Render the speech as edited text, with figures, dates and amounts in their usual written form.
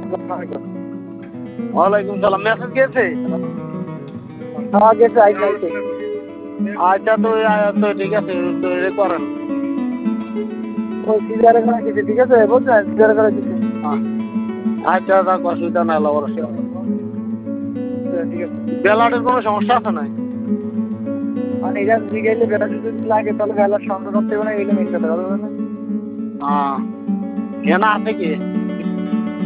ওয়ালাইকুম সালাম। মেসেজ গেছে? হ্যাঁ গেছে, আইছে। আচ্ছা তো তো ঠিক আছে, তো এটা করেন। ওই সিজারে করা কিছু ঠিক আছে, বুঝলেন? সিজারে করা কিছু। আচ্ছা থাক, অসুবিধা নাই, অবশ্যই। ঠিক আছে। ব্যালাটের কোনো সমস্যা আছে নাই? মানে এটা জিগাইলে বেলা যদি লাগে তাহলে বেলার সংখ্যা করতে হবে না, এগুলো মেন কথা, বুঝলেন না? হ্যাঁ, কেনা আছে কি?